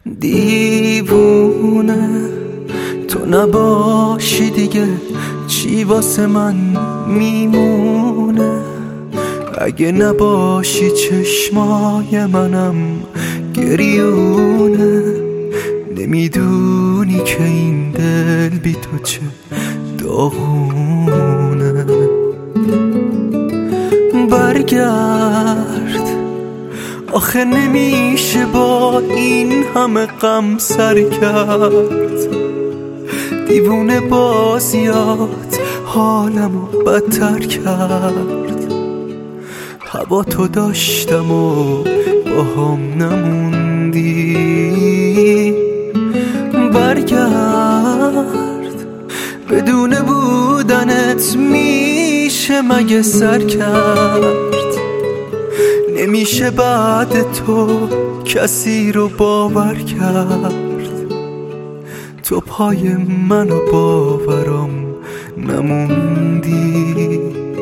دیوونه تو نباشی دیگه چی واسه من میمونه؟ اگه نباشی چشمای منم گریونه. نمیدونی که این دل بی تو چه داغونه. برگرد آخه نمیشه با این همه غم سر کرد. دیوونه بازیات حالمو بدتر کرد. هوا تو داشتم و با هم نموندی. برگرد بدون بودنت میشه مگه سر کرد؟ نمیشه بعد تو کسی رو باور کرد. تو پای منو باورم نموندی.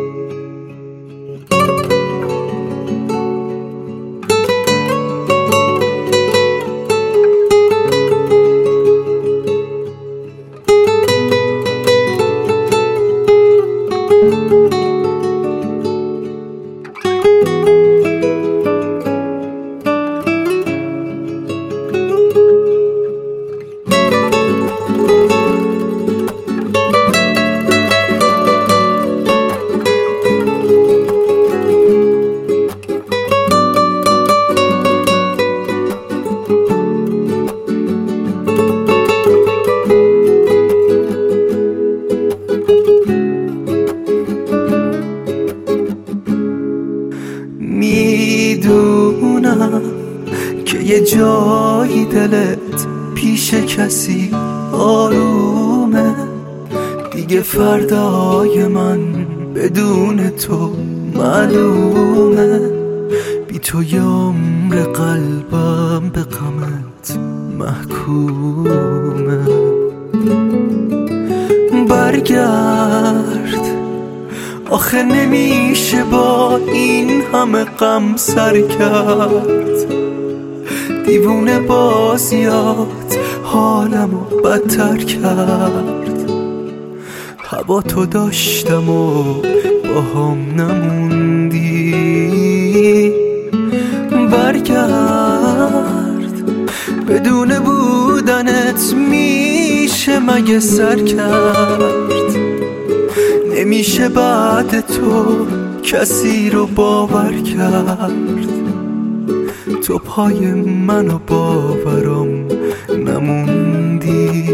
میدونم که یه جایی دلت پیش کسی آرومه. دیگه فردای من بدون تو معلومه. بی تو یه عمر قلبم به غمت محکومه. برگرد آخه نمیشه با این همه غم سر کرد. دیوونه بازیات حالمو بدتر کرد. هوا تو داشتم و با هم نموندی. برگرد بدون بودنت میشه مگه سر کرد؟ نمیشه بعد تو کسی رو باور کرد. تو پای منو باورم نموندی.